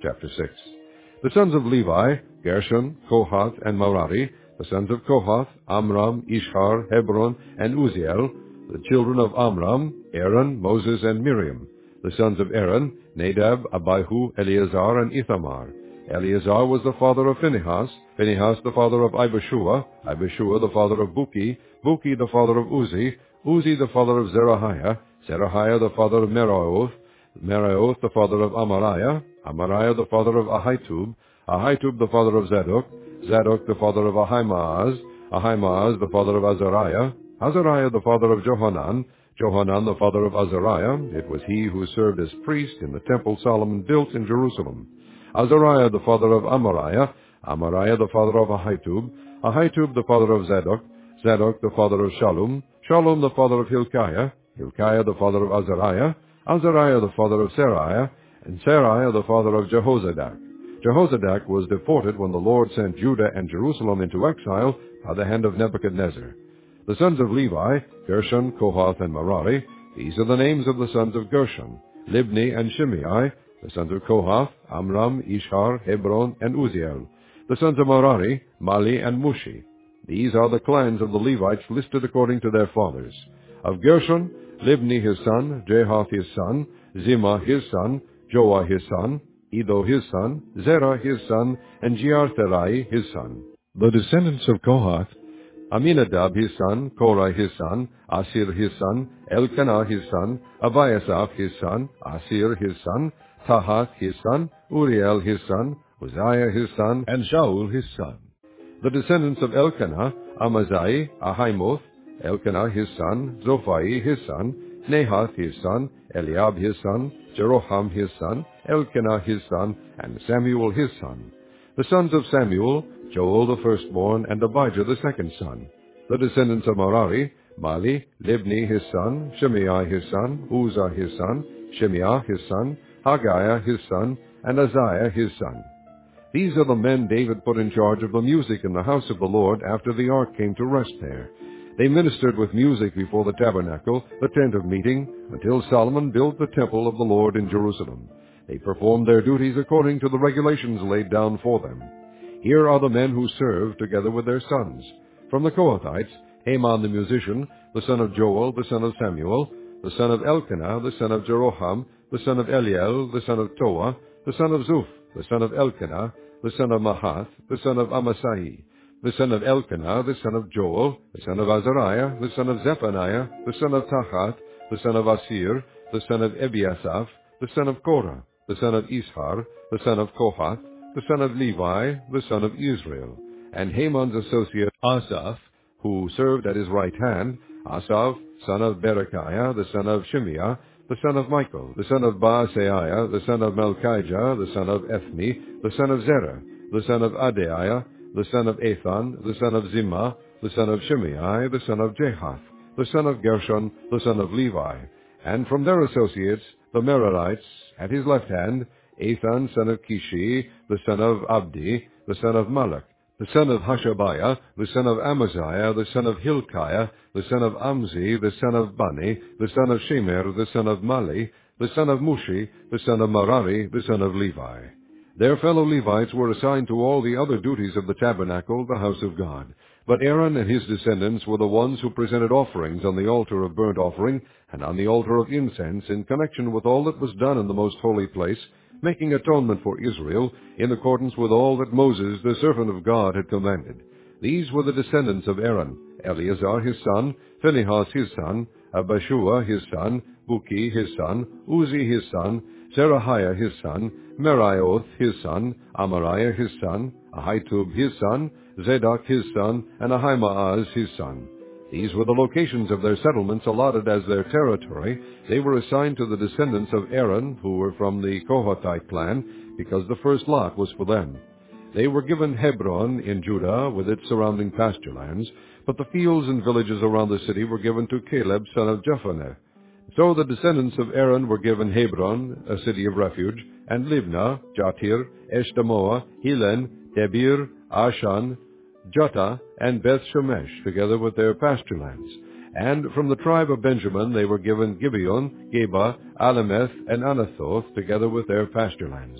Chapter 6. The sons of Levi, Gershon, Kohath, and Merari. The sons of Kohath, Amram, Ishar, Hebron, and Uzziel. The children of Amram, Aaron, Moses, and Miriam. The sons of Aaron, Nadab, Abihu, Eleazar, and Ithamar. Eleazar was the father of Phinehas, Phinehas the father of Abishua, Abishua the father of Buki, Buki the father of Uzi, Uzi the father of Zerahiah, Zerahiah the father of Meraioth, Meraioth the father of Amariah, Amariah the father of Ahitub, Ahitub the father of Zadok, Zadok the father of Ahimaaz, Ahimaaz the father of Azariah, Azariah the father of Johanan, Johanan the father of Azariah. It was he who served as priest in the temple Solomon built in Jerusalem. Azariah the father of Amariah, Amariah the father of Ahitub, Ahitub the father of Zadok, Zadok the father of Shallum, Shallum the father of Hilkiah, Hilkiah the father of Azariah, Azariah the father of Seraiah, and Seraiah the father of Jehozadak. Jehozadak was deported when the Lord sent Judah and Jerusalem into exile by the hand of Nebuchadnezzar. The sons of Levi, Gershon, Kohath, and Merari. These are the names of the sons of Gershon, Libni and Shimei. The sons of Kohath, Amram, Ishar, Hebron, and Uzziel. The sons of Merari, Mali and Mushi. These are the clans of the Levites listed according to their fathers. Of Gershon, Libni his son, Jehath his son, Zimah his son, Joah his son, Edo his son, Zerah his son, and Jeartherai his son. The descendants of Kohath, Aminadab his son, Korah his son, Asir his son, Elkanah his son, Abiasaph his son, Asir his son, Tahath his son, Uriel his son, Uzziah his son, and Shaul his son. The descendants of Elkanah, Amaziah, Ahimoth, Elkanah his son, Zophai his son, Nahath his son, Eliab his son, Jeroham his son, Elkanah his son, and Samuel his son. The sons of Samuel, Joel the firstborn, and Abijah the second son. The descendants of Merari, Mali, Libni his son, Shimei his son, Uzzah his son, Shimeah his son, Haggiah his son, and Azariah his son. These are the men David put in charge of the music in the house of the Lord after the ark came to rest there. They ministered with music before the tabernacle, the tent of meeting, until Solomon built the temple of the Lord in Jerusalem. They performed their duties according to the regulations laid down for them. Here are the men who served together with their sons. From the Kohathites, Heman the musician, the son of Joel, the son of Samuel, the son of Elkanah, the son of Jeroham, the son of Eliel, the son of Toah, the son of Zuph, the son of Elkanah, the son of Mahath, the son of Amasai, the son of Elkanah, the son of Joel, the son of Azariah, the son of Zephaniah, the son of Tahath, the son of Asir, the son of Ebiasaph, the son of Korah, the son of Ishar, the son of Kohath, the son of Levi, the son of Israel, and Heman's associate Asaph, who served at his right hand, Asaph, son of Berechiah, the son of Shimeah, the son of Michael, the son of Baaseiah, the son of Malchijah, the son of Ethni, the son of Zerah, the son of Adaiah, the son of Ethan, the son of Zimmah, the son of Shimei, the son of Jehath, the son of Gershon, the son of Levi, and from their associates, the Merarites, at his left hand, Ethan, son of Kishi, the son of Abdi, the son of Malach, the son of Hashabiah, the son of Amaziah, the son of Hilkiah, the son of Amzi, the son of Bani, the son of Shemer, the son of Mali, the son of Mushi, the son of Merari, the son of Levi. Their fellow Levites were assigned to all the other duties of the tabernacle, the house of God. But Aaron and his descendants were the ones who presented offerings on the altar of burnt offering and on the altar of incense in connection with all that was done in the most holy place, making atonement for Israel in accordance with all that Moses, the servant of God, had commanded. These were the descendants of Aaron: Eleazar his son, Phinehas his son, Abishua his son, Buki his son, Uzi his son, Zerahiah his son, Meraioth his son, Amariah his son, Ahitub his son, Zadok his son, and Ahimaaz his son. These were the locations of their settlements allotted as their territory. They were assigned to the descendants of Aaron, who were from the Kohathite clan, because the first lot was for them. They were given Hebron in Judah with its surrounding pasture lands, but the fields and villages around the city were given to Caleb, son of Jephunneh. So the descendants of Aaron were given Hebron, a city of refuge, and Libnah, Jatir, Eshtemoa, Helen, Debir, Ashan, Juttah, and Beth Shemesh, together with their pasture lands. And from the tribe of Benjamin they were given Gibeon, Geba, Alemeth, and Anathoth, together with their pasture lands.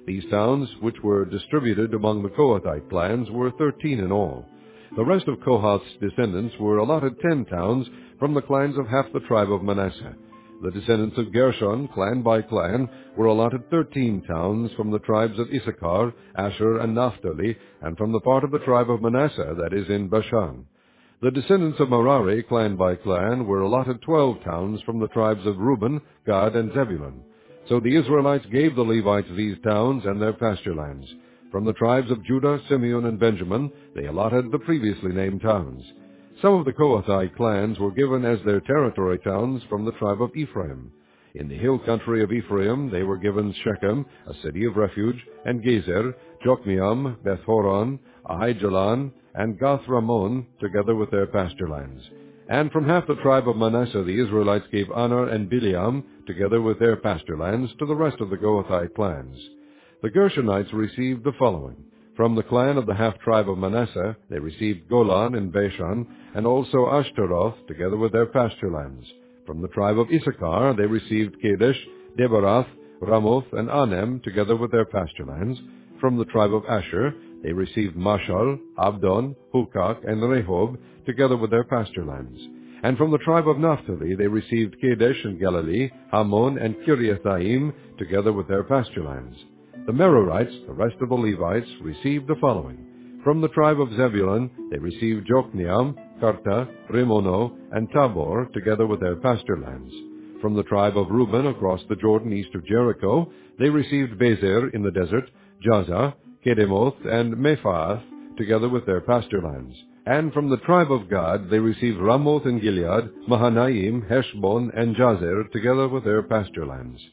These towns, which were distributed among the Kohathite clans, were 13 in all. The rest of Kohath's descendants were allotted 10 towns from the clans of half the tribe of Manasseh. The descendants of Gershon, clan by clan, were allotted 13 towns from the tribes of Issachar, Asher, and Naphtali, and from the part of the tribe of Manasseh that is in Bashan. The descendants of Merari, clan by clan, were allotted 12 towns from the tribes of Reuben, Gad, and Zebulun. So the Israelites gave the Levites these towns and their pasture lands. From the tribes of Judah, Simeon, and Benjamin, they allotted the previously named towns. Some of the Kohathite clans were given as their territory towns from the tribe of Ephraim. In the hill country of Ephraim they were given Shechem, a city of refuge, and Gezer, Jokmeam, Beth-horon, Ahijalan, and Gath-Ramon, together with their pasture lands. And from half the tribe of Manasseh the Israelites gave Anar and Bileam, together with their pasture lands, to the rest of the Kohathite clans. The Gershonites received the following. From the clan of the half-tribe of Manasseh they received Golan in Bashan, and also Ashtaroth, together with their pasture lands. From the tribe of Issachar they received Kadesh, Debarath, Ramoth, and Anem, together with their pasture lands. From the tribe of Asher they received Mashal, Abdon, Hukak, and Rehob, together with their pasture lands. And from the tribe of Naphtali they received Kadesh and Galilee, Hammon, and Kiriathaim, together with their pasture lands. The Merarites, the rest of the Levites, received the following. From the tribe of Zebulun they received Jokneam, Karta, Rimono, and Tabor, together with their pasture lands. From the tribe of Reuben across the Jordan east of Jericho they received Bezer in the desert, Jaza, Kedemoth, and Mephaath, together with their pasture lands. And from the tribe of Gad they received Ramoth in Gilead, Mahanaim, Heshbon, and Jazer, together with their pasture lands.